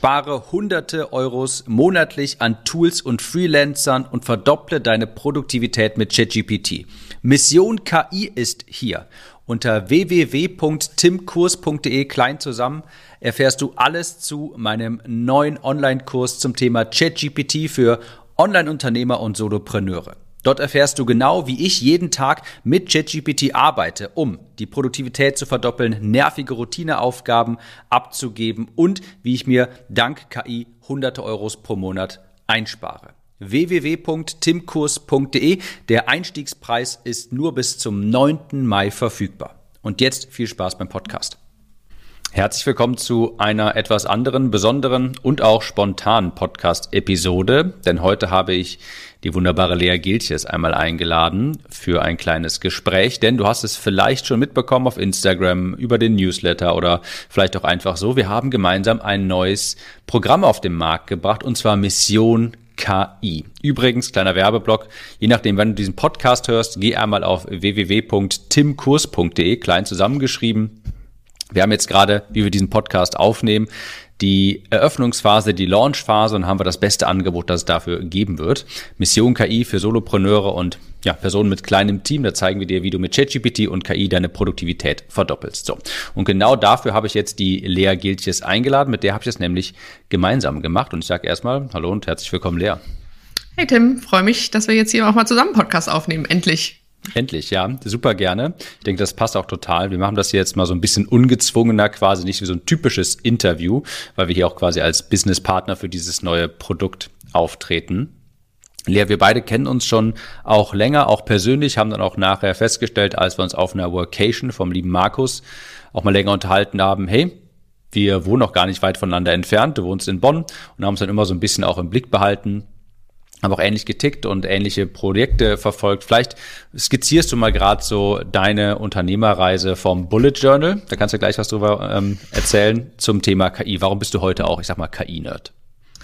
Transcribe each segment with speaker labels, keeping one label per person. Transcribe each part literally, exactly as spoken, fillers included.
Speaker 1: Spare hunderte Euros monatlich an Tools und Freelancern und verdopple deine Produktivität mit ChatGPT. Mission K I ist hier. Unter w w w punkt timkurs punkt de klein zusammen erfährst du alles zu meinem neuen Online-Kurs zum Thema ChatGPT für Online-Unternehmer und Solopreneure. Dort erfährst du genau, wie ich jeden Tag mit ChatGPT arbeite, um die Produktivität zu verdoppeln, nervige Routineaufgaben abzugeben und wie ich mir dank K I hunderte Euros pro Monat einspare. w w w punkt timkurs punkt de. Der Einstiegspreis ist nur bis zum neunten Mai verfügbar. Und jetzt viel Spaß beim Podcast. Herzlich willkommen zu einer etwas anderen, besonderen und auch spontanen Podcast-Episode, denn heute habe ich die wunderbare Lea Gilches einmal eingeladen für ein kleines Gespräch, denn du hast es vielleicht schon mitbekommen auf Instagram, über den Newsletter oder vielleicht auch einfach so. Wir haben gemeinsam ein neues Programm auf den Markt gebracht und zwar Mission K I. Übrigens, kleiner Werbeblock, je nachdem, wann du diesen Podcast hörst, geh einmal auf w w w punkt timkurs punkt de, klein zusammengeschrieben. Wir haben jetzt gerade, wie wir diesen Podcast aufnehmen, die Eröffnungsphase, die Launchphase und haben wir das beste Angebot, das es dafür geben wird. Mission K I für Solopreneure und ja, Personen mit kleinem Team. Da zeigen wir dir, wie du mit ChatGPT und K I deine Produktivität verdoppelst. So. Und genau dafür habe ich jetzt die Lea Gilches eingeladen. Mit der habe ich es nämlich gemeinsam gemacht. Und ich sage erstmal Hallo und herzlich willkommen, Lea.
Speaker 2: Hey Tim, freue mich, dass wir jetzt hier auch mal zusammen einen Podcast aufnehmen. Endlich.
Speaker 1: Endlich, ja, super gerne. Ich denke, das passt auch total. Wir machen das hier jetzt mal so ein bisschen ungezwungener, quasi nicht wie so ein typisches Interview, weil wir hier auch quasi als Businesspartner für dieses neue Produkt auftreten. Lea, wir beide kennen uns schon auch länger, auch persönlich, haben dann auch nachher festgestellt, als wir uns auf einer Workation vom lieben Markus auch mal länger unterhalten haben, hey, wir wohnen auch gar nicht weit voneinander entfernt, du wohnst in Bonn und haben uns dann immer so ein bisschen auch im Blick behalten, haben auch ähnlich getickt und ähnliche Projekte verfolgt. Vielleicht skizzierst du mal gerade so deine Unternehmerreise vom Bullet Journal. Da kannst du gleich was drüber ähm, erzählen zum Thema K I. Warum bist du heute auch, ich sag mal, K I-Nerd?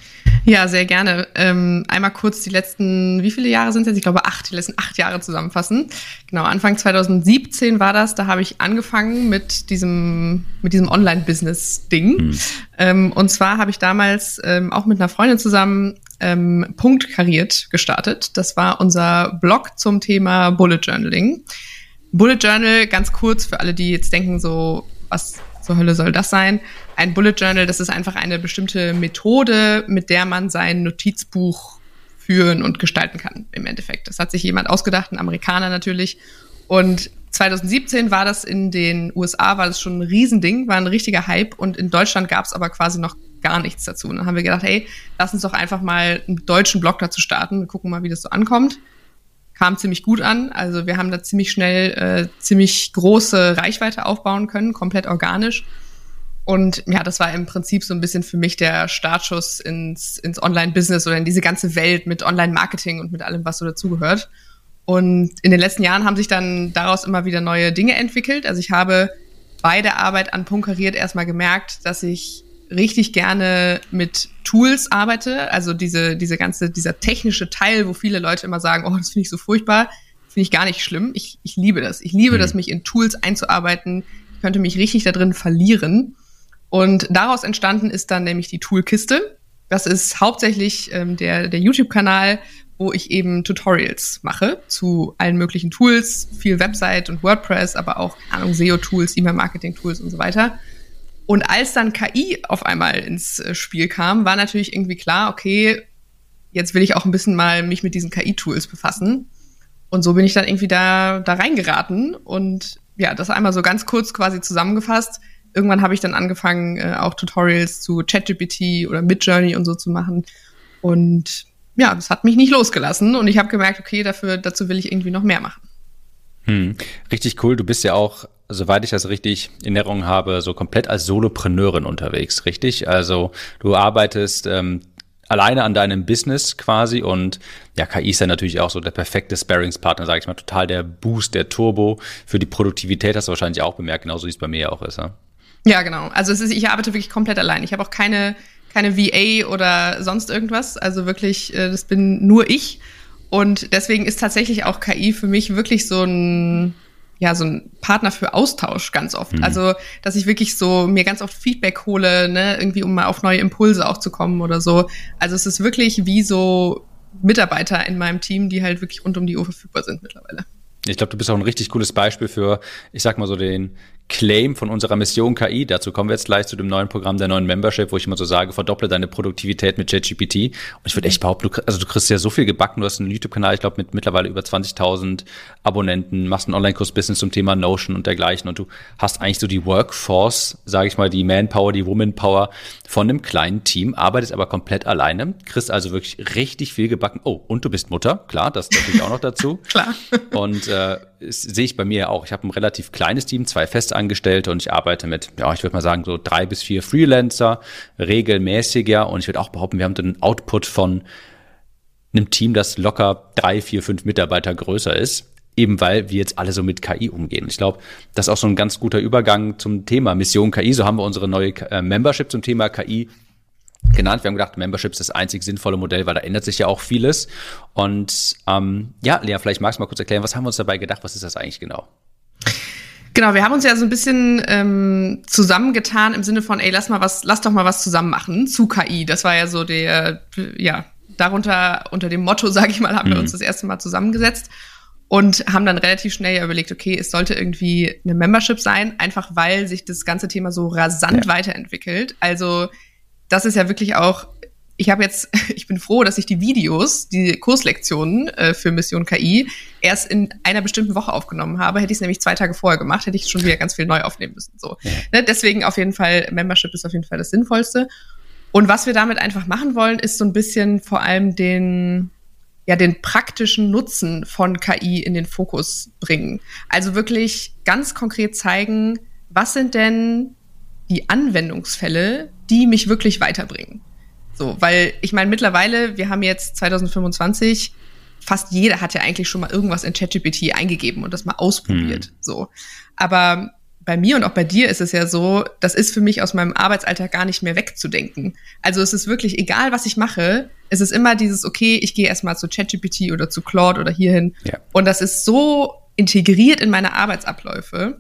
Speaker 2: Ja, sehr gerne. Ähm, einmal kurz die letzten, wie viele Jahre sind es jetzt? Ich glaube acht, die letzten acht Jahre zusammenfassen. Genau, Anfang zwanzig siebzehn war das. Da habe ich angefangen mit diesem mit diesem Online-Business-Ding. Hm. Ähm, und zwar habe ich damals ähm, auch mit einer Freundin zusammen ähm, Punkt kariert gestartet. Das war unser Blog zum Thema Bullet Journaling. Bullet Journal, ganz kurz für alle, die jetzt denken so, was zur Hölle soll das sein? Ein Bullet Journal, das ist einfach eine bestimmte Methode, mit der man sein Notizbuch führen und gestalten kann, im Endeffekt. Das hat sich jemand ausgedacht, ein Amerikaner natürlich. Und zwanzig siebzehn war das in den U S A, war das schon ein Riesending, war ein richtiger Hype. Und in Deutschland gab es aber quasi noch gar nichts dazu. Und dann haben wir gedacht, hey, lass uns doch einfach mal einen deutschen Blog dazu starten. Wir gucken mal, wie das so ankommt. Kam ziemlich gut an. Also wir haben da ziemlich schnell äh, ziemlich große Reichweite aufbauen können, komplett organisch. Und ja, das war im Prinzip so ein bisschen für mich der Startschuss ins, ins Online-Business oder in diese ganze Welt mit Online-Marketing und mit allem, was so dazugehört. Und in den letzten Jahren haben sich dann daraus immer wieder neue Dinge entwickelt. Also ich habe bei der Arbeit an Punkt kariert erstmal gemerkt, dass ich richtig gerne mit Tools arbeite. Also diese, diese ganze, dieser technische Teil, wo viele Leute immer sagen, oh, das finde ich so furchtbar, finde ich gar nicht schlimm. Ich, ich liebe das. Ich liebe mhm. das, mich in Tools einzuarbeiten. Ich könnte mich richtig da drin verlieren. Und daraus entstanden ist dann nämlich die Toolkiste. Das ist hauptsächlich ähm, der, der YouTube-Kanal, wo ich eben Tutorials mache zu allen möglichen Tools, viel Website und WordPress, aber auch, keine Ahnung, S E O-Tools, E-Mail-Marketing-Tools und so weiter. Und als dann K I auf einmal ins Spiel kam, war natürlich irgendwie klar, okay, jetzt will ich auch ein bisschen mal mich mit diesen K I-Tools befassen. Und so bin ich dann irgendwie da, da reingeraten. Und ja, das einmal so ganz kurz quasi zusammengefasst. Irgendwann habe ich dann angefangen, äh, auch Tutorials zu ChatGPT oder Midjourney und so zu machen. Und ja, das hat mich nicht losgelassen. Und ich habe gemerkt, okay, dafür, dazu will ich irgendwie noch mehr machen.
Speaker 1: Hm, richtig cool. Du bist ja auch, soweit ich das richtig in Erinnerung habe, so komplett als Solopreneurin unterwegs, richtig? Also du arbeitest ähm, alleine an deinem Business quasi und ja, K I ist ja natürlich auch so der perfekte Sparringspartner, sage ich mal, total der Boost, der Turbo für die Produktivität, hast du wahrscheinlich auch bemerkt, genauso wie es bei mir ja auch ist, ja?
Speaker 2: Ja, genau. Also es ist, ich arbeite wirklich komplett allein. Ich habe auch keine keine V A oder sonst irgendwas. Also wirklich, das bin nur ich. Und deswegen ist tatsächlich auch K I für mich wirklich so ein ja, so ein Partner für Austausch ganz oft.
Speaker 1: Mhm.
Speaker 2: Also, dass ich wirklich so mir ganz oft Feedback hole, ne, irgendwie um mal auf neue Impulse auch zu kommen oder so. Also es ist wirklich wie so Mitarbeiter in meinem Team, die halt wirklich rund um die Uhr verfügbar sind mittlerweile.
Speaker 1: Ich glaube, du bist auch ein richtig cooles Beispiel für, ich sag mal so, den Claim von unserer Mission K I. Dazu kommen wir jetzt gleich zu dem neuen Programm der neuen Membership, wo ich immer so sage, verdopple deine Produktivität mit ChatGPT. Und ich würde echt behaupten, du, also du kriegst ja so viel gebacken. Du hast einen YouTube-Kanal, ich glaube, mit mittlerweile über zwanzigtausend Abonnenten, machst einen Online-Kurs-Business zum Thema Notion und dergleichen. Und du hast eigentlich so die Workforce, sage ich mal, die Manpower, die Womanpower von einem kleinen Team, arbeitest aber komplett alleine, kriegst also wirklich richtig viel gebacken. Oh, und du bist Mutter, klar, das natürlich auch noch dazu.
Speaker 2: Klar.
Speaker 1: Und äh, das sehe ich bei mir ja auch. Ich habe ein relativ kleines Team, zwei Festangestellte und ich arbeite mit, ja, ich würde mal sagen, so drei bis vier Freelancer, regelmäßiger. Und ich würde auch behaupten, wir haben den Output von einem Team, das locker drei, vier, fünf Mitarbeiter größer ist, eben weil wir jetzt alle so mit K I umgehen. Ich glaube, das ist auch so ein ganz guter Übergang zum Thema Mission K I. So haben wir unsere neue äh, Membership zum Thema K I genannt. Wir haben gedacht, Membership ist das einzig sinnvolle Modell, weil da ändert sich ja auch vieles. Und ähm, ja, Lea, vielleicht magst du mal kurz erklären, was haben wir uns dabei gedacht? Was ist das eigentlich genau?
Speaker 2: Genau, wir haben uns ja so ein bisschen ähm, zusammengetan im Sinne von, ey, lass mal was, lass doch mal was zusammen machen zu K I. Das war ja so der, ja, darunter, unter dem Motto, sage ich mal, haben mhm. wir uns das erste Mal zusammengesetzt und haben dann relativ schnell ja überlegt, okay, es sollte irgendwie eine Membership sein, einfach weil sich das ganze Thema so rasant ja. weiterentwickelt. Also das ist ja wirklich auch, ich habe jetzt, ich bin froh, dass ich die Videos, die Kurslektionen äh, für Mission K I erst in einer bestimmten Woche aufgenommen habe. Hätte ich es nämlich zwei Tage vorher gemacht, hätte ich schon wieder ganz viel neu aufnehmen müssen. So, ja. ne, deswegen auf jeden Fall, Membership ist auf jeden Fall das Sinnvollste. Und was wir damit einfach machen wollen, ist so ein bisschen vor allem den, ja, den praktischen Nutzen von K I in den Fokus bringen. Also wirklich ganz konkret zeigen, was sind denn die Anwendungsfälle, die mich wirklich weiterbringen. So, weil ich meine, mittlerweile, wir haben jetzt zwanzig fünfundzwanzig, fast jeder hat ja eigentlich schon mal irgendwas in ChatGPT eingegeben und das mal ausprobiert. Hm. So, aber bei mir und auch bei dir ist es ja so, das ist für mich aus meinem Arbeitsalltag gar nicht mehr wegzudenken. Also es ist wirklich egal, was ich mache, es ist immer dieses, okay, ich gehe erstmal zu ChatGPT oder zu Claude oder hierhin. Ja. Und das ist so integriert in meine Arbeitsabläufe.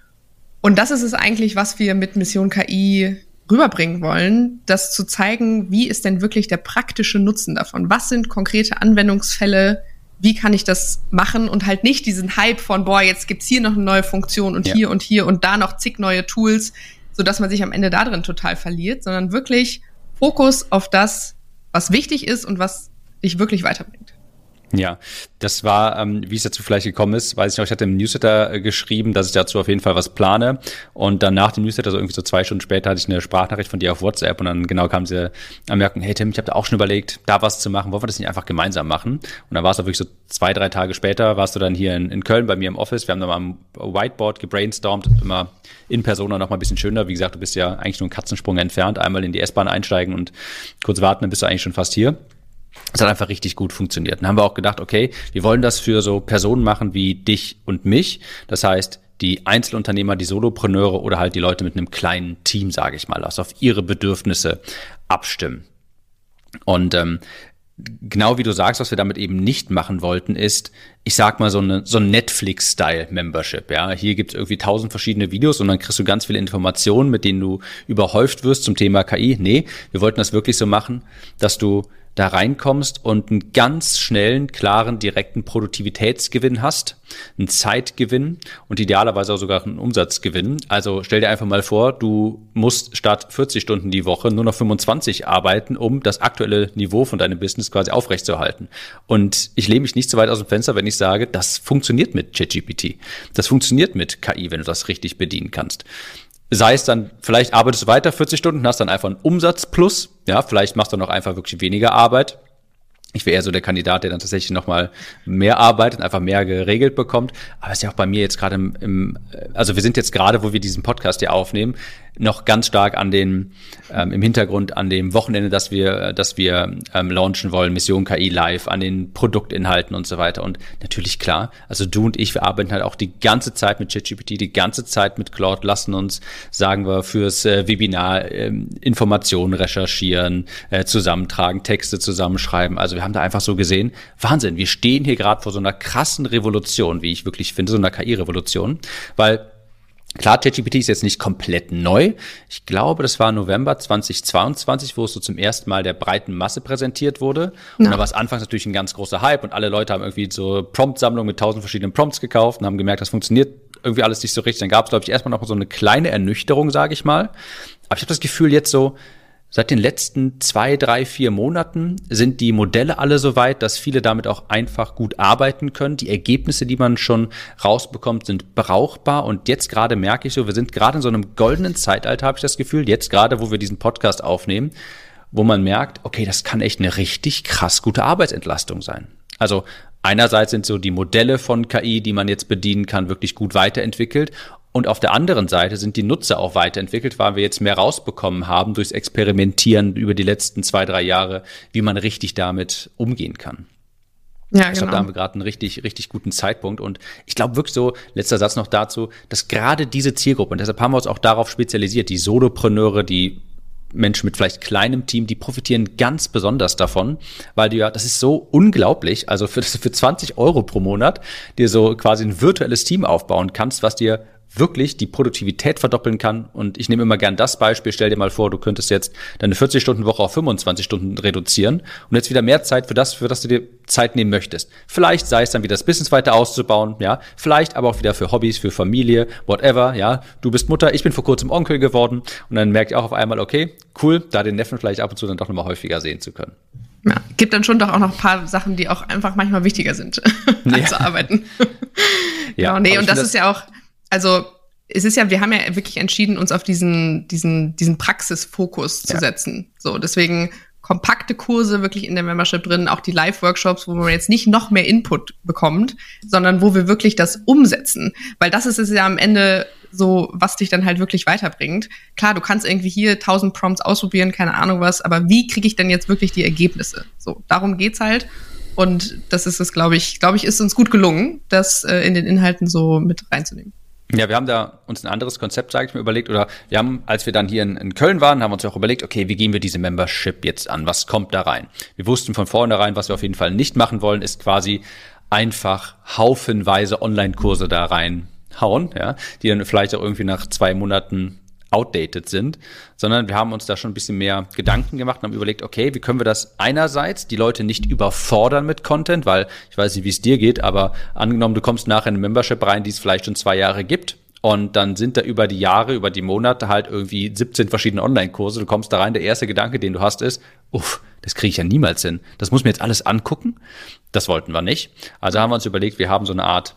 Speaker 2: Und das ist es eigentlich, was wir mit Mission K I rüberbringen wollen, das zu zeigen, wie ist denn wirklich der praktische Nutzen davon? Was sind konkrete Anwendungsfälle? Wie kann ich das machen? Und halt nicht diesen Hype von, boah, jetzt gibt's hier noch eine neue Funktion und ja. hier und hier und da noch zig neue Tools, sodass man sich am Ende da drin total verliert, sondern wirklich Fokus auf das, was wichtig ist und was dich wirklich weiterbringt.
Speaker 1: Ja, das war, ähm, wie es dazu vielleicht gekommen ist, weiß ich noch, ich hatte im Newsletter äh, geschrieben, dass ich dazu auf jeden Fall was plane und dann nach dem Newsletter, so irgendwie so zwei Stunden später, hatte ich eine Sprachnachricht von dir auf WhatsApp und dann genau kam diese Anmerkung, hey Tim, ich habe da auch schon überlegt, da was zu machen, wollen wir das nicht einfach gemeinsam machen? Und dann war es auch wirklich so zwei, drei Tage später, warst du dann hier in, in Köln bei mir im Office, wir haben dann mal am Whiteboard gebrainstormt, immer in Persona noch mal ein bisschen schöner, wie gesagt, du bist ja eigentlich nur einen Katzensprung entfernt, einmal in die S-Bahn einsteigen und kurz warten, dann bist du eigentlich schon fast hier. Es hat einfach richtig gut funktioniert. Dann haben wir auch gedacht, okay, wir wollen das für so Personen machen wie dich und mich. Das heißt, die Einzelunternehmer, die Solopreneure oder halt die Leute mit einem kleinen Team, sage ich mal, also auf ihre Bedürfnisse abstimmen. Und ähm, genau wie du sagst, was wir damit eben nicht machen wollten, ist, ich sag mal, so eine so ein Netflix-Style-Membership. Ja, hier gibt's irgendwie tausend verschiedene Videos und dann kriegst du ganz viele Informationen, mit denen du überhäuft wirst zum Thema K I. Nee, wir wollten das wirklich so machen, dass du da reinkommst und einen ganz schnellen, klaren, direkten Produktivitätsgewinn hast, einen Zeitgewinn und idealerweise auch sogar einen Umsatzgewinn. Also stell dir einfach mal vor, du musst statt vierzig Stunden die Woche nur noch fünfundzwanzig arbeiten, um das aktuelle Niveau von deinem Business quasi aufrechtzuerhalten. Und ich lehne mich nicht so weit aus dem Fenster, wenn ich sage, das funktioniert mit ChatGPT. Das funktioniert mit K I, wenn du das richtig bedienen kannst. Sei es dann, vielleicht arbeitest du weiter vierzig Stunden, hast dann einfach einen Umsatz plus, ja, vielleicht machst du noch einfach wirklich weniger Arbeit. Ich wäre eher so der Kandidat, der dann tatsächlich nochmal mehr arbeitet, einfach mehr geregelt bekommt. Aber es ist ja auch bei mir jetzt gerade im, im, also wir sind jetzt gerade, wo wir diesen Podcast hier aufnehmen, noch ganz stark an den, ähm, im Hintergrund an dem Wochenende, dass wir, dass wir ähm, launchen wollen, Mission K I Live, an den Produktinhalten und so weiter. Und natürlich klar, also du und ich, wir arbeiten halt auch die ganze Zeit mit ChatGPT, die ganze Zeit mit Claude, lassen uns, sagen wir, fürs äh, Webinar äh, Informationen recherchieren, äh, zusammentragen, Texte zusammenschreiben. Also wir haben da einfach so gesehen, Wahnsinn, wir stehen hier gerade vor so einer krassen Revolution, wie ich wirklich finde, so einer K I-Revolution, weil klar, ChatGPT ist jetzt nicht komplett neu. Ich glaube, das war November zweitausendzweiundzwanzig, wo es so zum ersten Mal der breiten Masse präsentiert wurde. Und ja. Da war es anfangs natürlich ein ganz großer Hype und alle Leute haben irgendwie so Prompt-Sammlungen mit tausend verschiedenen Prompts gekauft und haben gemerkt, das funktioniert irgendwie alles nicht so richtig. Dann gab es, glaube ich, erstmal noch so eine kleine Ernüchterung, sage ich mal. Aber ich habe das Gefühl, jetzt so seit den letzten zwei, drei, vier Monaten sind die Modelle alle so weit, dass viele damit auch einfach gut arbeiten können. Die Ergebnisse, die man schon rausbekommt, sind brauchbar. Und jetzt gerade merke ich so, wir sind gerade in so einem goldenen Zeitalter, habe ich das Gefühl, jetzt gerade, wo wir diesen Podcast aufnehmen, wo man merkt, okay, das kann echt eine richtig krass gute Arbeitsentlastung sein. Also einerseits sind so die Modelle von K I, die man jetzt bedienen kann, wirklich gut weiterentwickelt. Und auf der anderen Seite sind die Nutzer auch weiterentwickelt, weil wir jetzt mehr rausbekommen haben durchs Experimentieren über die letzten zwei, drei Jahre, wie man richtig damit umgehen kann. Ja, ich glaube, genau. Da haben wir gerade einen richtig, richtig guten Zeitpunkt. Und ich glaube wirklich so, letzter Satz noch dazu, dass gerade diese Zielgruppe, und deshalb haben wir uns auch darauf spezialisiert, die Solopreneure, die Menschen mit vielleicht kleinem Team, die profitieren ganz besonders davon, weil du ja, das ist so unglaublich, also für, für zwanzig Euro pro Monat dir so quasi ein virtuelles Team aufbauen kannst, was dir wirklich die Produktivität verdoppeln kann. Und ich nehme immer gern das Beispiel, stell dir mal vor, du könntest jetzt deine vierzig-Stunden-Woche auf fünfundzwanzig Stunden reduzieren und jetzt wieder mehr Zeit für das, für das du dir Zeit nehmen möchtest. Vielleicht sei es dann wieder das Business weiter auszubauen, ja, vielleicht aber auch wieder für Hobbys, für Familie, whatever, ja. Du bist Mutter, ich bin vor kurzem Onkel geworden und dann merke ich auch auf einmal, okay, cool, da den Neffen vielleicht ab und zu dann doch nochmal häufiger sehen zu können.
Speaker 2: Ja, gibt dann schon doch auch noch ein paar Sachen, die auch einfach manchmal wichtiger sind, als ja. zu arbeiten. Ja, genau, nee, und das, das ist ja auch, also es ist ja, wir haben ja wirklich entschieden, uns auf diesen, diesen, diesen Praxisfokus zu ja. setzen. So, deswegen kompakte Kurse wirklich in der Membership drin, auch die Live-Workshops, wo man jetzt nicht noch mehr Input bekommt, sondern wo wir wirklich das umsetzen. Weil das ist es ja am Ende so, was dich dann halt wirklich weiterbringt. Klar, du kannst irgendwie hier tausend Prompts ausprobieren, keine Ahnung was, aber wie kriege ich denn jetzt wirklich die Ergebnisse? So, darum geht's halt. Und das ist es, glaube ich, glaube ich, ist uns gut gelungen, das äh, in den Inhalten so mit reinzunehmen.
Speaker 1: Ja, wir haben da uns ein anderes Konzept, sage ich mir, überlegt, oder wir haben, als wir dann hier in, in Köln waren, haben wir uns auch überlegt, okay, wie gehen wir diese Membership jetzt an? Was kommt da rein? Wir wussten von vornherein, was wir auf jeden Fall nicht machen wollen, ist quasi einfach haufenweise Online-Kurse da reinhauen, ja, die dann vielleicht auch irgendwie nach zwei Monaten outdated sind, sondern wir haben uns da schon ein bisschen mehr Gedanken gemacht und haben überlegt, okay, wie können wir das einerseits die Leute nicht überfordern mit Content, weil ich weiß nicht, wie es dir geht, aber angenommen, du kommst nachher in eine Membership rein, die es vielleicht schon zwei Jahre gibt und dann sind da über die Jahre, über die Monate halt irgendwie siebzehn verschiedene Online-Kurse, du kommst da rein, der erste Gedanke, den du hast, ist, uff, das kriege ich ja niemals hin. Das muss mir jetzt alles angucken. Das wollten wir nicht. Also haben wir uns überlegt, wir haben so eine Art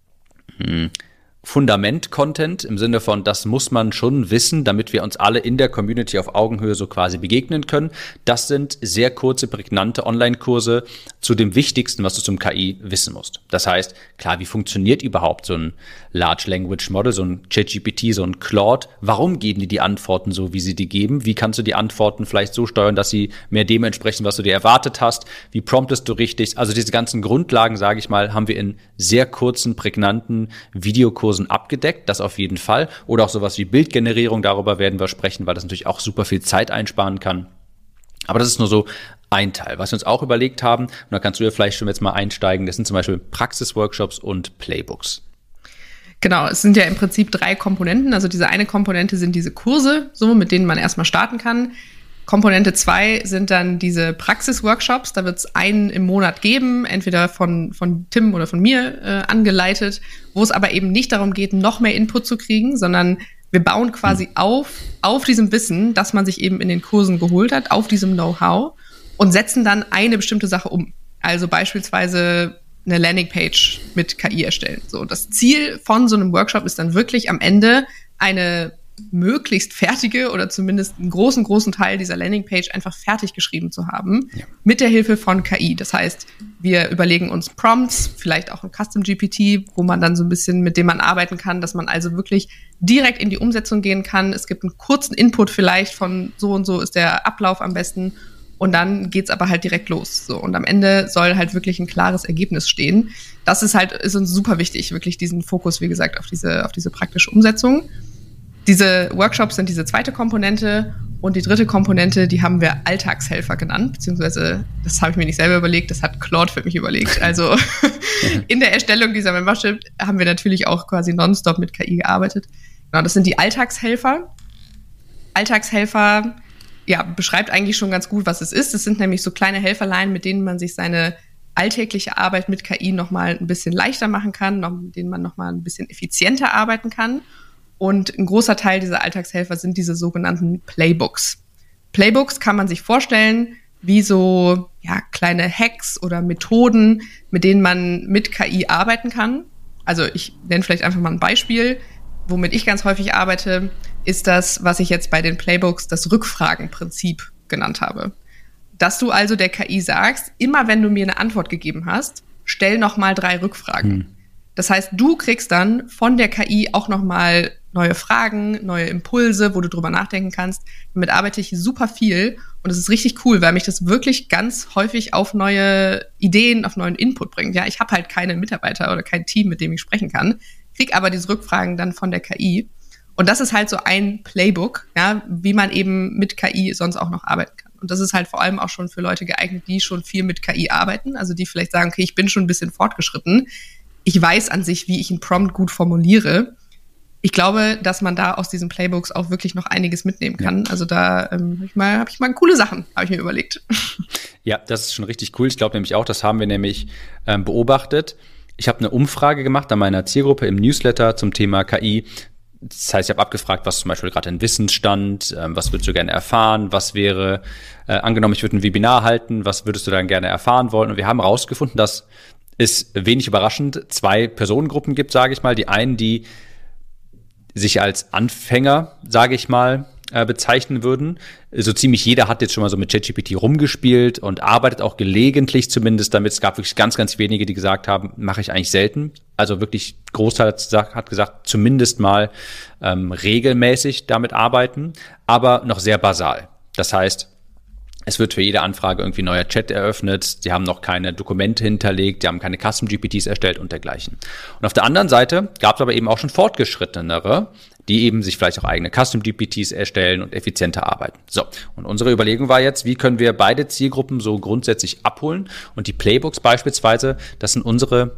Speaker 1: hm, Fundament-Content im Sinne von, das muss man schon wissen, damit wir uns alle in der Community auf Augenhöhe so quasi begegnen können. Das sind sehr kurze, prägnante Online-Kurse zu dem Wichtigsten, was du zum K I wissen musst. Das heißt, klar, wie funktioniert überhaupt so ein Large Language Model, so ein ChatGPT, so ein Claude? Warum geben die die Antworten so, wie sie die geben? Wie kannst du die Antworten vielleicht so steuern, dass sie mehr dem entsprechen, was du dir erwartet hast? Wie promptest du richtig? Also diese ganzen Grundlagen, sage ich mal, haben wir in sehr kurzen, prägnanten Videokursen abgedeckt, das auf jeden Fall. Oder auch sowas wie Bildgenerierung, darüber werden wir sprechen, weil das natürlich auch super viel Zeit einsparen kann. Aber das ist nur so ein Teil. Was wir uns auch überlegt haben, und da kannst du ja vielleicht schon jetzt mal einsteigen, das sind zum Beispiel Praxisworkshops und Playbooks.
Speaker 2: Genau, es sind ja im Prinzip drei Komponenten. Also diese eine Komponente sind diese Kurse, so mit denen man erstmal starten kann. Komponente zwei sind dann diese Praxisworkshops. Da wird es einen im Monat geben, entweder von, von Tim oder von mir äh, angeleitet, wo es aber eben nicht darum geht, noch mehr Input zu kriegen, sondern wir bauen quasi mhm. auf, auf diesem Wissen, das man sich eben in den Kursen geholt hat, auf diesem Know-how und setzen dann eine bestimmte Sache um. Also beispielsweise eine Landingpage mit K I erstellen. So, das Ziel von so einem Workshop ist dann wirklich am Ende eine möglichst fertige oder zumindest einen großen, großen Teil dieser Landingpage einfach fertig geschrieben zu haben, ja. mit der Hilfe von K I. Das heißt, wir überlegen uns Prompts, vielleicht auch ein Custom G P T, wo man dann so ein bisschen, mit dem man arbeiten kann, dass man also wirklich direkt in die Umsetzung gehen kann. Es gibt einen kurzen Input vielleicht von so und so ist der Ablauf am besten und dann geht's aber halt direkt los. So. Und am Ende soll halt wirklich ein klares Ergebnis stehen. Das ist halt, ist uns super wichtig, wirklich diesen Fokus, wie gesagt, auf diese, auf diese praktische Umsetzung. Diese Workshops sind diese zweite Komponente und die dritte Komponente, die haben wir Alltagshelfer genannt, beziehungsweise das habe ich mir nicht selber überlegt, das hat Claude für mich überlegt. Also in der Erstellung dieser Membership haben wir natürlich auch quasi nonstop mit K I gearbeitet. Genau, das sind die Alltagshelfer. Alltagshelfer, ja, beschreibt eigentlich schon ganz gut, was es ist. Es sind nämlich so kleine Helferlein, mit denen man sich seine alltägliche Arbeit mit K I nochmal ein bisschen leichter machen kann, noch, mit denen man nochmal ein bisschen effizienter arbeiten kann. Und ein großer Teil dieser Alltagshelfer sind diese sogenannten Playbooks. Playbooks kann man sich vorstellen wie so ja, kleine Hacks oder Methoden, mit denen man mit K I arbeiten kann. Also ich nenne vielleicht einfach mal ein Beispiel. Womit ich ganz häufig arbeite, ist das, was ich jetzt bei den Playbooks das Rückfragenprinzip genannt habe. Dass du also der K I sagst, immer wenn du mir eine Antwort gegeben hast, stell noch mal drei Rückfragen. Hm. Das heißt, du kriegst dann von der K I auch noch mal neue Fragen, neue Impulse, wo du drüber nachdenken kannst. Damit arbeite ich super viel und es ist richtig cool, weil mich das wirklich ganz häufig auf neue Ideen, auf neuen Input bringt. Ja, ich habe halt keine Mitarbeiter oder kein Team, mit dem ich sprechen kann, krieg aber diese Rückfragen dann von der K I. Und das ist halt so ein Playbook, ja, wie man eben mit K I sonst auch noch arbeiten kann. Und das ist halt vor allem auch schon für Leute geeignet, die schon viel mit K I arbeiten, also die vielleicht sagen, okay, ich bin schon ein bisschen fortgeschritten. Ich weiß an sich, wie ich einen Prompt gut formuliere. Ich glaube, dass man da aus diesen Playbooks auch wirklich noch einiges mitnehmen kann. Ja. Also da ähm, habe ich mal, hab ich mal coole Sachen, habe ich mir überlegt.
Speaker 1: Ja, das ist schon richtig cool. Ich glaube nämlich auch, das haben wir nämlich ähm, beobachtet. Ich habe eine Umfrage gemacht an meiner Zielgruppe im Newsletter zum Thema K I. Das heißt, ich habe abgefragt, was zum Beispiel gerade ein Wissensstand, ähm, was würdest du gerne erfahren, was wäre, äh, angenommen, ich würde ein Webinar halten, was würdest du dann gerne erfahren wollen? Und wir haben herausgefunden, dass es wenig überraschend zwei Personengruppen gibt, sage ich mal. Die einen, die sich als Anfänger, sage ich mal, äh, bezeichnen würden. So ziemlich jeder hat jetzt schon mal so mit ChatGPT rumgespielt und arbeitet auch gelegentlich zumindest damit. Es gab wirklich ganz, ganz wenige, die gesagt haben, mache ich eigentlich selten. Also wirklich Großteil hat gesagt, hat gesagt zumindest mal ähm, regelmäßig damit arbeiten, aber noch sehr basal. Das heißt, es wird für jede Anfrage irgendwie ein neuer Chat eröffnet. Die haben noch keine Dokumente hinterlegt, die haben keine Custom G P Ts erstellt und dergleichen. Und auf der anderen Seite gab es aber eben auch schon fortgeschrittenere, die eben sich vielleicht auch eigene Custom G P Ts erstellen und effizienter arbeiten. So, und unsere Überlegung war jetzt, wie können wir beide Zielgruppen so grundsätzlich abholen? Und die Playbooks beispielsweise, das sind unsere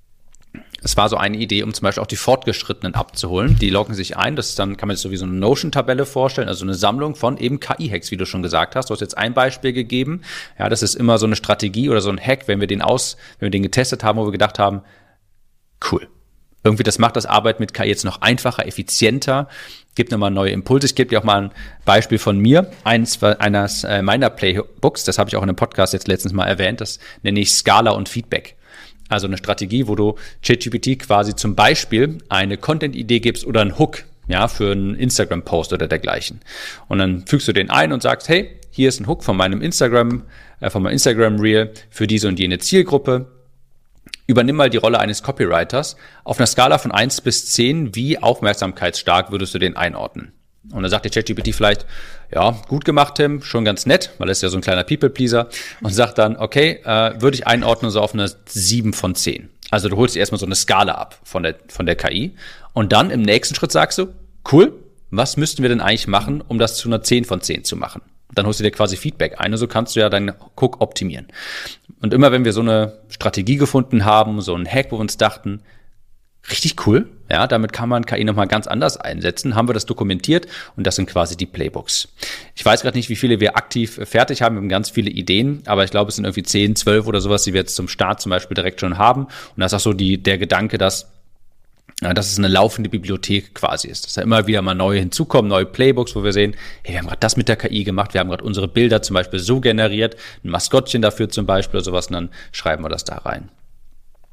Speaker 1: Es war so eine Idee, um zum Beispiel auch die Fortgeschrittenen abzuholen. Die loggen sich ein. Das ist dann, kann man sich so wie so eine Notion-Tabelle vorstellen, also eine Sammlung von eben K I-Hacks, wie du schon gesagt hast. Du hast jetzt ein Beispiel gegeben. Ja, das ist immer so eine Strategie oder so ein Hack, wenn wir den aus, wenn wir den getestet haben, wo wir gedacht haben, cool. Irgendwie, das macht das Arbeit mit K I jetzt noch einfacher, effizienter, gibt nochmal neue Impulse. Ich gebe dir auch mal ein Beispiel von mir. Eins eines meiner Playbooks, das habe ich auch in einem Podcast jetzt letztens mal erwähnt, das nenne ich Skala und Feedback. Also eine Strategie, wo du ChatGPT quasi zum Beispiel eine Content-Idee gibst oder einen Hook, ja, für einen Instagram-Post oder dergleichen. Und dann fügst du den ein und sagst, hey, hier ist ein Hook von meinem Instagram, äh, von meinem Instagram-Reel für diese und jene Zielgruppe. Übernimm mal die Rolle eines Copywriters. Auf einer Skala von eins bis zehn, wie aufmerksamkeitsstark würdest du den einordnen? Und dann sagt der ChatGPT vielleicht, ja, gut gemacht, Tim, schon ganz nett, weil er ist ja so ein kleiner People-Pleaser, und sagt dann, okay, äh, würde ich einordnen so auf eine sieben von zehn. Also du holst dir erstmal so eine Skala ab von der, von der K I und dann im nächsten Schritt sagst du, cool, was müssten wir denn eigentlich machen, um das zu einer zehn von zehn zu machen? Dann holst du dir quasi Feedback ein und so kannst du ja deinen Hook optimieren. Und immer wenn wir so eine Strategie gefunden haben, so einen Hack, wo wir uns dachten, richtig cool, ja, damit kann man K I nochmal ganz anders einsetzen, haben wir das dokumentiert und das sind quasi die Playbooks. Ich weiß gerade nicht, wie viele wir aktiv fertig haben, wir haben ganz viele Ideen, aber ich glaube, es sind irgendwie zehn, zwölf oder sowas, die wir jetzt zum Start zum Beispiel direkt schon haben. Und das ist auch so die, der Gedanke, dass, ja, dass es eine laufende Bibliothek quasi ist, dass da immer wieder mal neue hinzukommen, neue Playbooks, wo wir sehen, hey, wir haben gerade das mit der K I gemacht, wir haben gerade unsere Bilder zum Beispiel so generiert, ein Maskottchen dafür zum Beispiel oder sowas, und dann schreiben wir das da rein.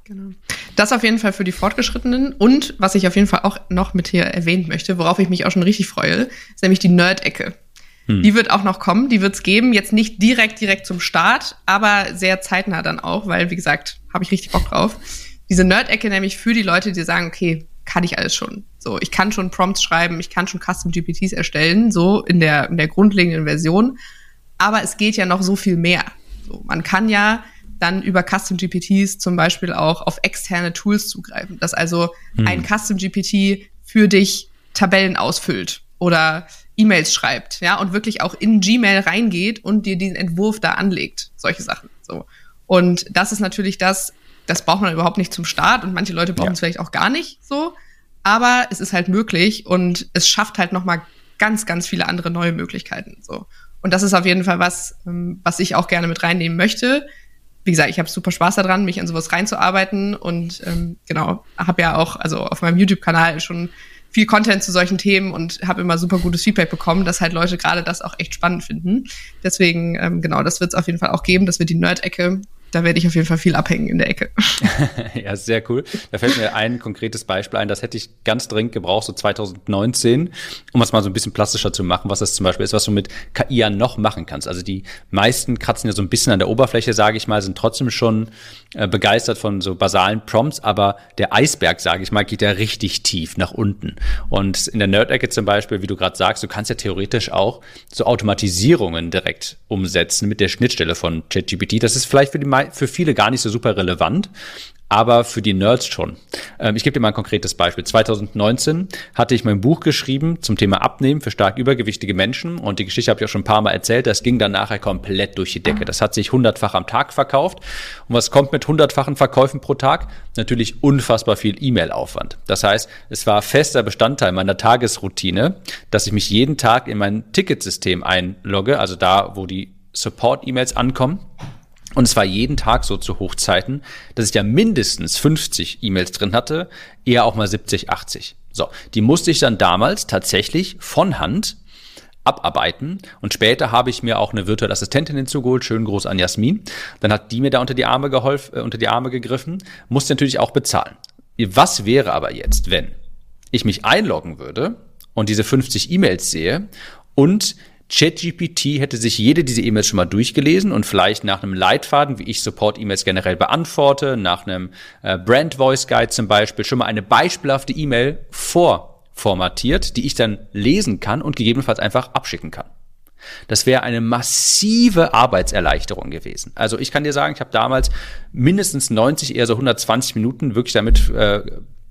Speaker 2: Genau. Das auf jeden Fall für die Fortgeschrittenen. Und was ich auf jeden Fall auch noch mit hier erwähnen möchte, worauf ich mich auch schon richtig freue, ist nämlich die Nerd-Ecke. Hm. Die wird auch noch kommen, die wird es geben. Jetzt nicht direkt, direkt zum Start, aber sehr zeitnah dann auch, weil, wie gesagt, habe ich richtig Bock drauf. Diese Nerd-Ecke nämlich für die Leute, die sagen, okay, kann ich alles schon. So, ich kann schon Prompts schreiben, ich kann schon Custom-G P Ts erstellen, so in der, in der grundlegenden Version. Aber es geht ja noch so viel mehr. So, man kann ja dann über Custom-G P Ts zum Beispiel auch auf externe Tools zugreifen, dass also hm. ein Custom-G P T für dich Tabellen ausfüllt oder E-Mails schreibt, ja, und wirklich auch in Gmail reingeht und dir den Entwurf da anlegt, solche Sachen, so. Und das ist natürlich das, das braucht man überhaupt nicht zum Start und manche Leute brauchen es ja. vielleicht auch gar nicht so, aber es ist halt möglich und es schafft halt nochmal ganz, ganz viele andere neue Möglichkeiten, so. Und das ist auf jeden Fall was, was ich auch gerne mit reinnehmen möchte. Wie gesagt, ich habe super Spaß daran, mich an sowas reinzuarbeiten und ähm, genau, habe ja auch also auf meinem YouTube-Kanal schon viel Content zu solchen Themen und habe immer super gutes Feedback bekommen, dass halt Leute gerade das auch echt spannend finden. Deswegen, ähm, genau, das wird es auf jeden Fall auch geben. Das wird die Nerd-Ecke. Da werde ich auf jeden Fall viel abhängen in der Ecke.
Speaker 1: Ja, sehr cool. Da fällt mir ein konkretes Beispiel ein, das hätte ich ganz dringend gebraucht, so zwanzig neunzehn, um es mal so ein bisschen plastischer zu machen, was das zum Beispiel ist, was du mit K I ja noch machen kannst. Also die meisten kratzen ja so ein bisschen an der Oberfläche, sage ich mal, sind trotzdem schon äh, begeistert von so basalen Prompts, aber der Eisberg, sage ich mal, geht ja richtig tief nach unten. Und in der Nerd-Ecke zum Beispiel, wie du gerade sagst, du kannst ja theoretisch auch so Automatisierungen direkt umsetzen mit der Schnittstelle von ChatGPT. Das ist vielleicht für die für viele gar nicht so super relevant, aber für die Nerds schon. Ähm, ich gebe dir mal ein konkretes Beispiel. zwanzig neunzehn hatte ich mein Buch geschrieben zum Thema Abnehmen für stark übergewichtige Menschen und die Geschichte habe ich auch schon ein paar Mal erzählt. Das ging dann nachher komplett durch die Decke. Das hat sich hundertfach am Tag verkauft. Und was kommt mit hundertfachen Verkäufen pro Tag? Natürlich unfassbar viel E-Mail-Aufwand. Das heißt, es war fester Bestandteil meiner Tagesroutine, dass ich mich jeden Tag in mein Ticketsystem einlogge, also da, wo die Support-E-Mails ankommen. Und es war jeden Tag so zu Hochzeiten, dass ich ja mindestens fünfzig E-Mails drin hatte, eher auch mal siebzig, achtzig. So, die musste ich dann damals tatsächlich von Hand abarbeiten. Und später habe ich mir auch eine virtuelle Assistentin hinzugeholt, schön groß an Jasmin. Dann hat die mir da unter die Arme geholfen, äh, unter die Arme gegriffen, musste natürlich auch bezahlen. Was wäre aber jetzt, wenn ich mich einloggen würde und diese fünfzig E-Mails sehe und ChatGPT hätte sich jede dieser E-Mails schon mal durchgelesen und vielleicht nach einem Leitfaden, wie ich Support-E-Mails generell beantworte, nach einem äh, Brand-Voice-Guide zum Beispiel, schon mal eine beispielhafte E-Mail vorformatiert, die ich dann lesen kann und gegebenenfalls einfach abschicken kann. Das wäre eine massive Arbeitserleichterung gewesen. Also ich kann dir sagen, ich habe damals mindestens neunzig, eher so hundertzwanzig Minuten wirklich damit äh,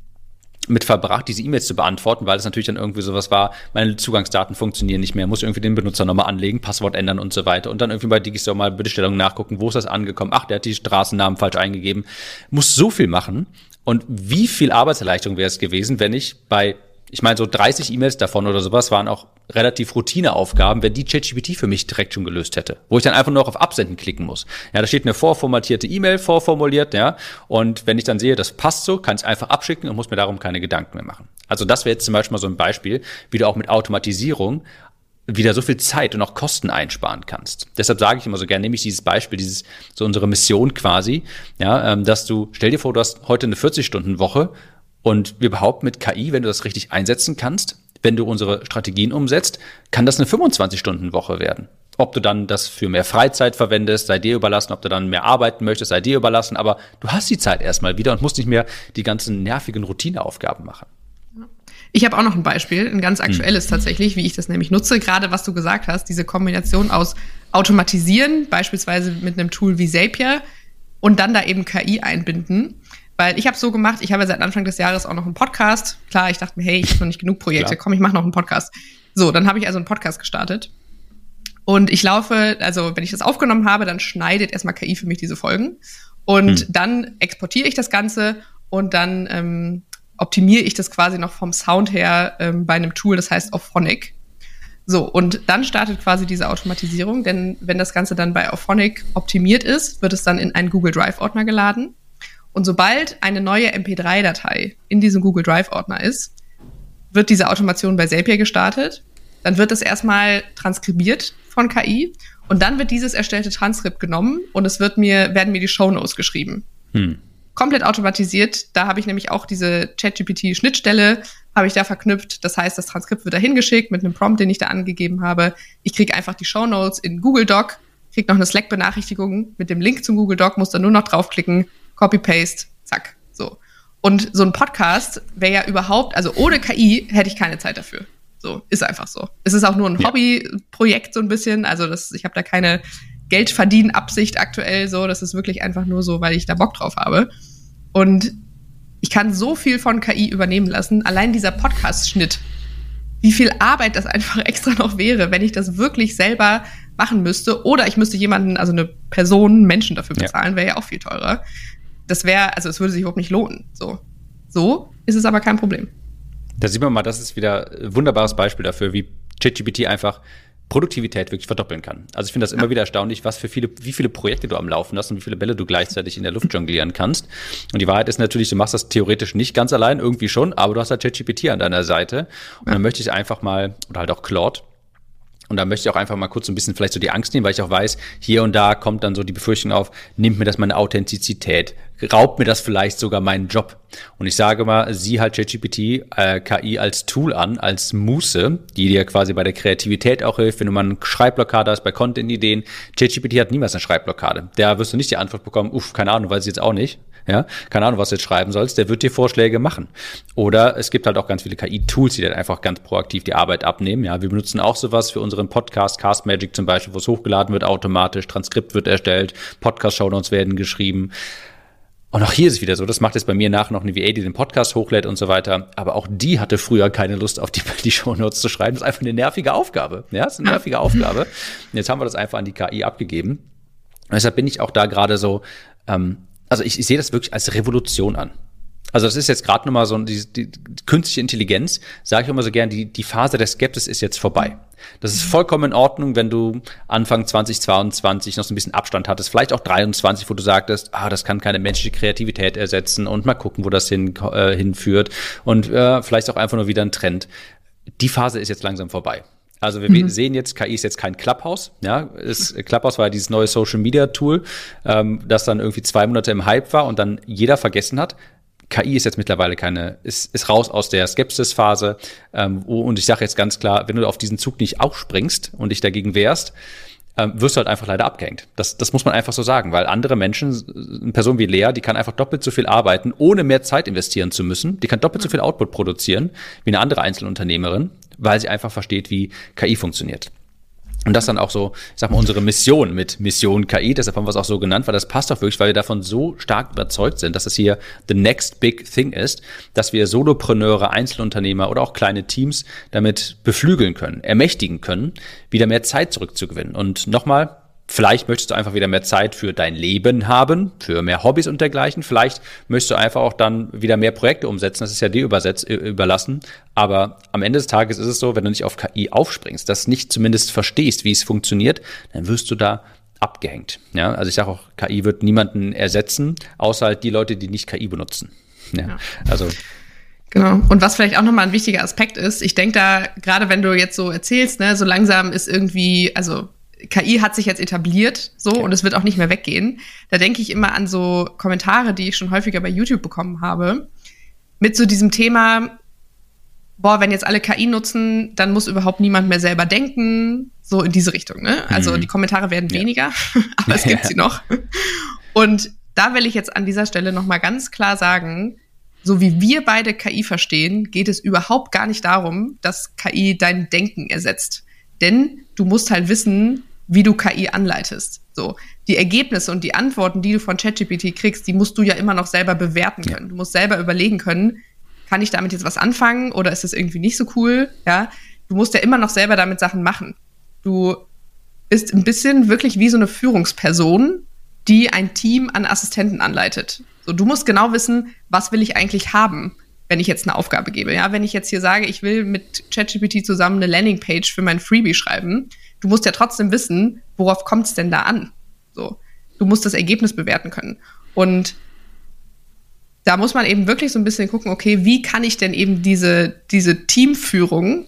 Speaker 1: mit verbracht, diese E-Mails zu beantworten, weil es natürlich dann irgendwie sowas war, meine Zugangsdaten funktionieren nicht mehr, muss irgendwie den Benutzer nochmal anlegen, Passwort ändern und so weiter und dann irgendwie bei Digistore mal Bestellung nachgucken, wo ist das angekommen, ach, der hat die Straßennamen falsch eingegeben, muss so viel machen und wie viel Arbeitserleichterung wäre es gewesen, wenn ich bei, ich meine so dreißig E-Mails davon oder sowas waren auch relativ Routineaufgaben, wenn die ChatGPT für mich direkt schon gelöst hätte, wo ich dann einfach nur noch auf Absenden klicken muss. Ja, da steht eine vorformatierte E-Mail, vorformuliert, ja, und wenn ich dann sehe, das passt so, kann ich es einfach abschicken und muss mir darum keine Gedanken mehr machen. Also das wäre jetzt zum Beispiel mal so ein Beispiel, wie du auch mit Automatisierung wieder so viel Zeit und auch Kosten einsparen kannst. Deshalb sage ich immer so gerne, nehme ich dieses Beispiel, dieses so unsere Mission quasi, ja, ähm, dass du, stell dir vor, du hast heute eine vierzig-Stunden-Woche und wir behaupten mit K I, wenn du das richtig einsetzen kannst, wenn du unsere Strategien umsetzt, kann das eine fünfundzwanzig-Stunden-Woche werden. Ob du dann das für mehr Freizeit verwendest, sei dir überlassen. Ob du dann mehr arbeiten möchtest, sei dir überlassen. Aber du hast die Zeit erstmal wieder und musst nicht mehr die ganzen nervigen Routineaufgaben machen.
Speaker 2: Ich habe auch noch ein Beispiel, ein ganz aktuelles hm. tatsächlich, wie ich das nämlich nutze. Gerade was du gesagt hast, diese Kombination aus Automatisieren, beispielsweise mit einem Tool wie Zapier und dann da eben K I einbinden. Weil ich habe so gemacht, ich habe ja seit Anfang des Jahres auch noch einen Podcast. Klar, ich dachte mir, hey, ich habe noch nicht genug Projekte, komm, ich mache noch einen Podcast. So, dann habe ich also einen Podcast gestartet. Und ich laufe, also wenn ich das aufgenommen habe, dann schneidet erstmal K I für mich diese Folgen. Und hm. dann exportiere ich das Ganze und dann ähm, optimiere ich das quasi noch vom Sound her ähm, bei einem Tool, das heißt Auphonic. So, und dann startet quasi diese Automatisierung, denn wenn das Ganze dann bei Auphonic optimiert ist, wird es dann in einen Google Drive-Ordner geladen. Und sobald eine neue M P drei Datei in diesem Google Drive-Ordner ist, wird diese Automation bei Zapier gestartet. Dann wird es erstmal transkribiert von K I und dann wird dieses erstellte Transkript genommen und es wird mir, werden mir die Shownotes geschrieben. Hm. komplett automatisiert. Da habe ich nämlich auch diese ChatGPT-Schnittstelle, habe ich da verknüpft. Das heißt, das Transkript wird da hingeschickt mit einem Prompt, den ich da angegeben habe. Ich kriege einfach die Shownotes in Google Doc, kriege noch eine Slack-Benachrichtigung mit dem Link zum Google Doc, muss dann nur noch draufklicken, Copy-Paste, zack, so. Und so ein Podcast wäre ja überhaupt, also ohne K I hätte ich keine Zeit dafür. So, ist einfach so. Es ist auch nur ein ja. Hobbyprojekt so ein bisschen, also das, ich habe da keine Geldverdienen-Absicht aktuell so, das ist wirklich einfach nur so, weil ich da Bock drauf habe. Und ich kann so viel von K I übernehmen lassen, allein dieser Podcast-Schnitt, wie viel Arbeit das einfach extra noch wäre, wenn ich das wirklich selber machen müsste, oder ich müsste jemanden, also eine Person, einen Menschen dafür bezahlen, ja. wäre ja auch viel teurer. Das wäre, also es würde sich überhaupt nicht lohnen. So. So ist es aber kein Problem.
Speaker 1: Da sieht man mal, das ist wieder ein wunderbares Beispiel dafür, wie ChatGPT einfach Produktivität wirklich verdoppeln kann. Also ich finde das immer ja. wieder erstaunlich, was für viele, wie viele Projekte du am Laufen hast und wie viele Bälle du gleichzeitig in der Luft jonglieren kannst. Und die Wahrheit ist natürlich, du machst das theoretisch nicht ganz allein, irgendwie schon, aber du hast halt ChatGPT an deiner Seite. Und ja. dann möchte ich einfach mal, oder halt auch Claude, und da möchte ich auch einfach mal kurz so ein bisschen vielleicht so die Angst nehmen, weil ich auch weiß, hier und da kommt dann so die Befürchtung auf, nimmt mir das meine Authentizität, raubt mir das vielleicht sogar meinen Job. Und ich sage mal, sieh halt ChatGPT, äh, K I als Tool an, als Muße, die dir quasi bei der Kreativität auch hilft, wenn du mal eine Schreibblockade hast bei Content-Ideen. ChatGPT hat niemals eine Schreibblockade. Da wirst du nicht die Antwort bekommen, uff, keine Ahnung, weiß ich jetzt auch nicht. Ja, keine Ahnung, was du jetzt schreiben sollst, der wird dir Vorschläge machen. Oder es gibt halt auch ganz viele K I-Tools, die dann einfach ganz proaktiv die Arbeit abnehmen. Ja, wir benutzen auch sowas für unseren Podcast, Castmagic zum Beispiel, wo es hochgeladen wird automatisch, Transkript wird erstellt, Podcast-Shownotes werden geschrieben. Und auch hier ist es wieder so, das macht jetzt bei mir nachher noch eine V A, die den Podcast hochlädt und so weiter. Aber auch die hatte früher keine Lust, auf die, die Shownotes zu schreiben. Das ist einfach eine nervige Aufgabe. Ja, das ist eine nervige Aufgabe. Und jetzt haben wir das einfach an die K I abgegeben. Und deshalb bin ich auch da gerade so, ähm, also ich, ich sehe das wirklich als Revolution an. Also das ist jetzt gerade nochmal so die, die, die künstliche Intelligenz, sage ich immer so gern, die, die Phase der Skepsis ist jetzt vorbei. Das ist vollkommen in Ordnung, wenn du Anfang zwanzig zweiundzwanzig noch so ein bisschen Abstand hattest, vielleicht auch dreiundzwanzig, wo du sagtest, ah, das kann keine menschliche Kreativität ersetzen und mal gucken, wo das hin, äh, hinführt und äh, vielleicht auch einfach nur wieder ein Trend. Die Phase ist jetzt langsam vorbei. Also wir mhm. sehen jetzt, K I ist jetzt kein Clubhouse. Ja, ist, Clubhouse war ja dieses neue Social-Media-Tool, ähm, das dann irgendwie zwei Monate im Hype war und dann jeder vergessen hat. K I ist jetzt mittlerweile keine, ist, ist raus aus der Skepsis-Phase. Ähm, und ich sage jetzt ganz klar, wenn du auf diesen Zug nicht aufspringst und dich dagegen wehrst, ähm, wirst du halt einfach leider abgehängt. Das, das muss man einfach so sagen, weil andere Menschen, eine Person wie Lea, die kann einfach doppelt so viel arbeiten, ohne mehr Zeit investieren zu müssen. Die kann doppelt so viel Output produzieren wie eine andere Einzelunternehmerin, weil sie einfach versteht, wie K I funktioniert. Und das dann auch so, ich sag mal, unsere Mission mit Mission K I, deshalb haben wir es auch so genannt, weil das passt auch wirklich, weil wir davon so stark überzeugt sind, dass es hier the next big thing ist, dass wir Solopreneure, Einzelunternehmer oder auch kleine Teams damit beflügeln können, ermächtigen können, wieder mehr Zeit zurückzugewinnen. Und nochmal, vielleicht möchtest du einfach wieder mehr Zeit für dein Leben haben, für mehr Hobbys und dergleichen. Vielleicht möchtest du einfach auch dann wieder mehr Projekte umsetzen. Das ist ja dir übersetzt, überlassen. Aber am Ende des Tages ist es so, wenn du nicht auf K I aufspringst, das nicht zumindest verstehst, wie es funktioniert, dann wirst du da abgehängt. Ja, also ich sage auch, K I wird niemanden ersetzen, außer halt die Leute, die nicht K I benutzen. Ja, ja. Also
Speaker 2: genau. Und was vielleicht auch nochmal ein wichtiger Aspekt ist, ich denke da, gerade wenn du jetzt so erzählst, ne, so langsam ist irgendwie, also K I hat sich jetzt etabliert, so, okay. Und es wird auch nicht mehr weggehen. Da denke ich immer an so Kommentare, die ich schon häufiger bei YouTube bekommen habe, mit so diesem Thema, boah, wenn jetzt alle K I nutzen, dann muss überhaupt niemand mehr selber denken, so in diese Richtung, ne? Also mhm. die Kommentare werden ja. weniger, aber es gibt sie noch. Und da will ich jetzt an dieser Stelle nochmal ganz klar sagen, so wie wir beide K I verstehen, geht es überhaupt gar nicht darum, dass K I dein Denken ersetzt. Denn du musst halt wissen, wie du K I anleitest. So, die Ergebnisse und die Antworten, die du von ChatGPT kriegst, die musst du ja immer noch selber bewerten können. Ja. Du musst selber überlegen können, kann ich damit jetzt was anfangen oder ist das irgendwie nicht so cool? Ja, du musst ja immer noch selber damit Sachen machen. Du bist ein bisschen wirklich wie so eine Führungsperson, die ein Team an Assistenten anleitet. So, du musst genau wissen, was will ich eigentlich haben, wenn ich jetzt eine Aufgabe gebe. Ja, wenn ich jetzt hier sage, ich will mit ChatGPT zusammen eine Landingpage für mein Freebie schreiben, du musst ja trotzdem wissen, worauf kommt es denn da an? So, du musst das Ergebnis bewerten können. Und da muss man eben wirklich so ein bisschen gucken, okay, wie kann ich denn eben diese, diese Teamführung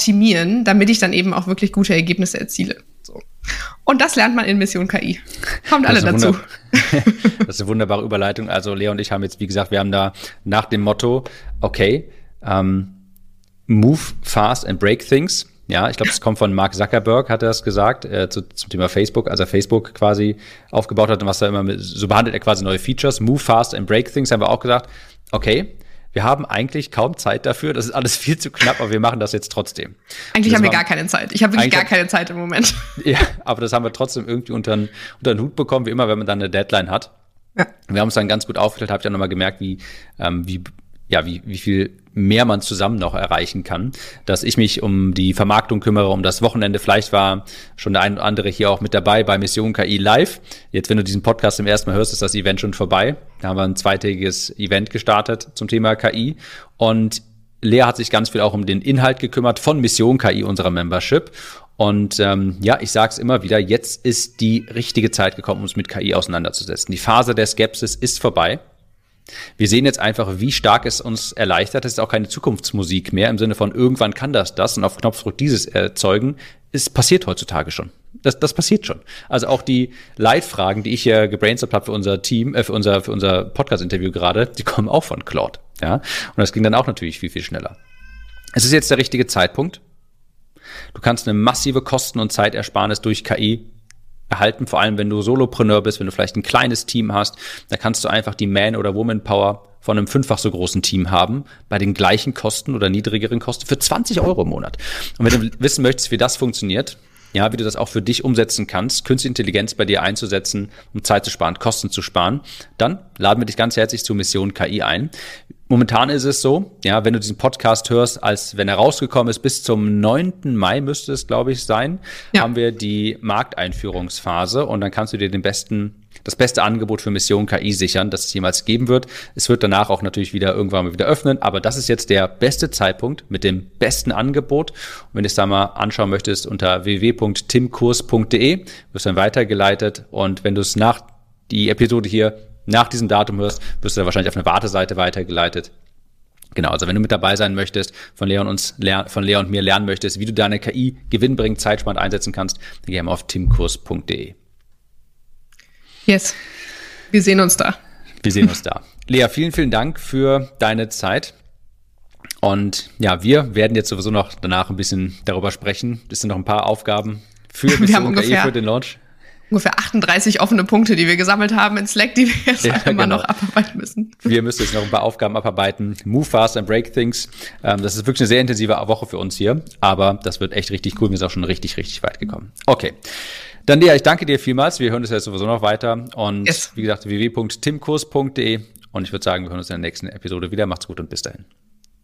Speaker 2: optimieren, damit ich dann eben auch wirklich gute Ergebnisse erziele. So. Und das lernt man in Mission K I. Kommt alle dazu.
Speaker 1: Wunder- das ist eine wunderbare Überleitung. Also Lea und ich haben jetzt, wie gesagt, wir haben da nach dem Motto, okay, ähm, move fast and break things. Ja, ich glaube, das kommt von Mark Zuckerberg, hat er das gesagt, äh, zu, zum Thema Facebook, als er Facebook quasi aufgebaut hat und was er immer mit, so behandelt er quasi neue Features. Move fast and break things, haben wir auch gesagt, okay, wir haben eigentlich kaum Zeit dafür, das ist alles viel zu knapp, aber wir machen das jetzt trotzdem.
Speaker 2: Eigentlich haben wir gar keine Zeit. Ich habe wirklich gar keine Zeit im Moment.
Speaker 1: Ja, aber das haben wir trotzdem irgendwie unter den, unter den Hut bekommen, wie immer, wenn man dann eine Deadline hat. Ja. Wir haben uns dann ganz gut aufgeteilt, habe ich dann nochmal gemerkt, wie, ähm, wie, ja, wie, wie viel mehr man zusammen noch erreichen kann, dass ich mich um die Vermarktung kümmere, um das Wochenende. Vielleicht war schon der ein oder andere hier auch mit dabei bei Mission K I Live. Jetzt, wenn du diesen Podcast zum ersten Mal hörst, ist das Event schon vorbei. Da haben wir ein zweitägiges Event gestartet zum Thema K I. Und Lea hat sich ganz viel auch um den Inhalt gekümmert von Mission K I, unserer Membership. Und ähm, ja, ich sage es immer wieder, jetzt ist die richtige Zeit gekommen, uns mit K I auseinanderzusetzen. Die Phase der Skepsis ist vorbei. Wir sehen jetzt einfach, wie stark es uns erleichtert. Es ist auch keine Zukunftsmusik mehr im Sinne von irgendwann kann das das und auf Knopfdruck dieses erzeugen. Es passiert heutzutage schon. Das, das passiert schon. Also auch die Leitfragen, die ich hier gebrainstormt habe für unser Team, äh, für unser, für unser Podcast-Interview gerade, die kommen auch von Claude. Ja, und das ging dann auch natürlich viel, viel schneller. Es ist jetzt der richtige Zeitpunkt. Du kannst eine massive Kosten- und Zeitersparnis durch K I erhalten, vor allem wenn du Solopreneur bist, wenn du vielleicht ein kleines Team hast, da kannst du einfach die Man- oder Woman-Power von einem fünffach so großen Team haben, bei den gleichen Kosten oder niedrigeren Kosten für zwanzig Euro im Monat. Und wenn du wissen möchtest, wie das funktioniert, ja, wie du das auch für dich umsetzen kannst, künstliche Intelligenz bei dir einzusetzen, um Zeit zu sparen, Kosten zu sparen, dann laden wir dich ganz herzlich zu Mission K I ein. Momentan ist es so, ja, wenn du diesen Podcast hörst, als wenn er rausgekommen ist, bis zum neunten Mai müsste es, glaube ich, sein, ja. haben wir die Markteinführungsphase und dann kannst du dir den besten, das beste Angebot für Mission K I sichern, das es jemals geben wird. Es wird danach auch natürlich wieder irgendwann mal wieder öffnen, aber das ist jetzt der beste Zeitpunkt mit dem besten Angebot. Und wenn du es da mal anschauen möchtest, unter w w w punkt timkurs punkt d e wirst du dann weitergeleitet und wenn du es nach die Episode hier nach diesem Datum hörst, wirst du dann wahrscheinlich auf eine Warteseite weitergeleitet. Genau, also wenn du mit dabei sein möchtest, von Lea und uns, von Lea und mir lernen möchtest, wie du deine K I gewinnbringend, zeitsparend einsetzen kannst, dann geh mal auf timkurs punkt d e.
Speaker 2: Yes, wir sehen uns da.
Speaker 1: Wir sehen uns da. Lea, vielen, vielen Dank für deine Zeit. Und ja, wir werden jetzt sowieso noch danach ein bisschen darüber sprechen. Es sind noch ein paar Aufgaben für Mission K I, für den Launch.
Speaker 2: Ungefähr achtunddreißig offene Punkte, die wir gesammelt haben in Slack, die wir jetzt ja, immer genau. noch abarbeiten müssen.
Speaker 1: Wir müssen jetzt noch ein paar Aufgaben abarbeiten. Move fast and break things. Ähm, das ist wirklich eine sehr intensive Woche für uns hier, aber das wird echt richtig cool. Wir sind auch schon richtig, richtig weit gekommen. Okay. Dann Lea, ich danke dir vielmals. Wir hören uns jetzt sowieso noch weiter. Und yes. wie gesagt, w w w punkt timkurs punkt d e. Und ich würde sagen, wir hören uns in der nächsten Episode wieder. Macht's gut und bis dahin.